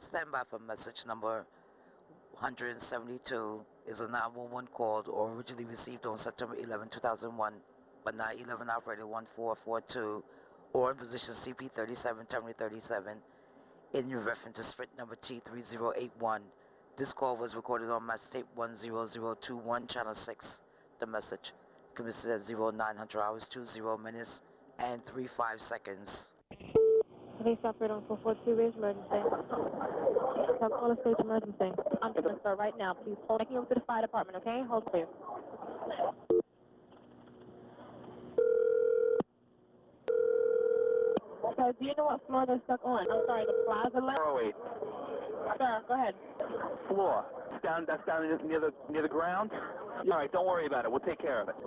Stand by for message number 172 is a 911 call or originally received on September 11, 2001 by 911 operator 1442 or in position CP37 Terminal 37 in reference to sprint number T3081. This call was recorded on mass tape 10021 channel 6. The message commences at 0900 hours 20 minutes and 35 seconds. Police operator on 442, raise emergency. Call a state emergency. I'm going to start right now. Please hold. Taking you over to the fire department, okay? Hold please. So, do you know what floor they're stuck on? I'm sorry, the plaza left? 408. Sir, go ahead. Floor. That's down near the ground? All right, don't worry about it. We'll take care of it.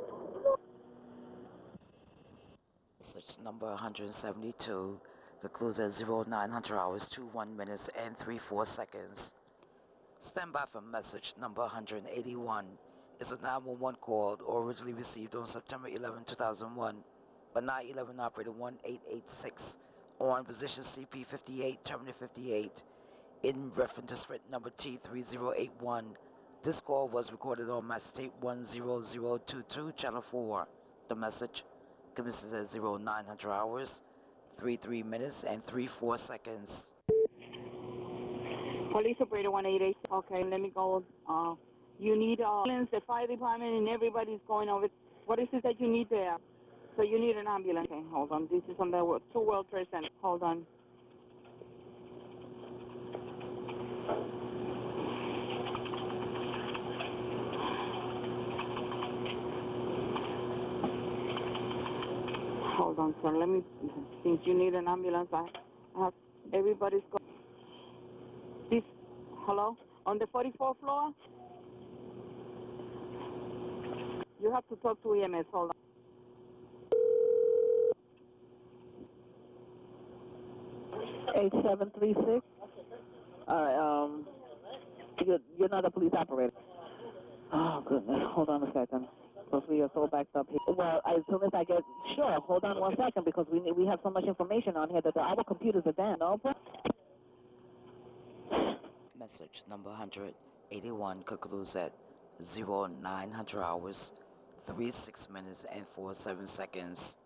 Message number 172 concludes at 0900 hours 21 minutes and 34 seconds. Stand by for message number 181 is a 911 call or originally received on September 11, 2001 by 911 operator 1886 on position CP58 Terminal 58 in reference to sprint number T3081. This call was recorded on mass tape 10022 channel 4. The message commences at 0900 hours 33 minutes and 34 seconds. Police operator 188. Okay, let me go. You need ambulance, the fire department, and everybody's going over. What is it that you need there? So you need an ambulance. Okay, hold on. This is on the 2 World Trade Center. Hold on. Hold on, sir. Let me. Since you need an ambulance, I have everybody's going. This. Hello? On the 44th floor? You have to talk to EMS. Hold on. H736. All right. You're not a police operator. Oh goodness. Hold on a second. Because we are so backed up here. Well, as soon as I get sure. Hold on 1 second because we have so much information on here that our computers are down. No. Message number 181 concludes at 0900 hours 36 minutes and 47 seconds.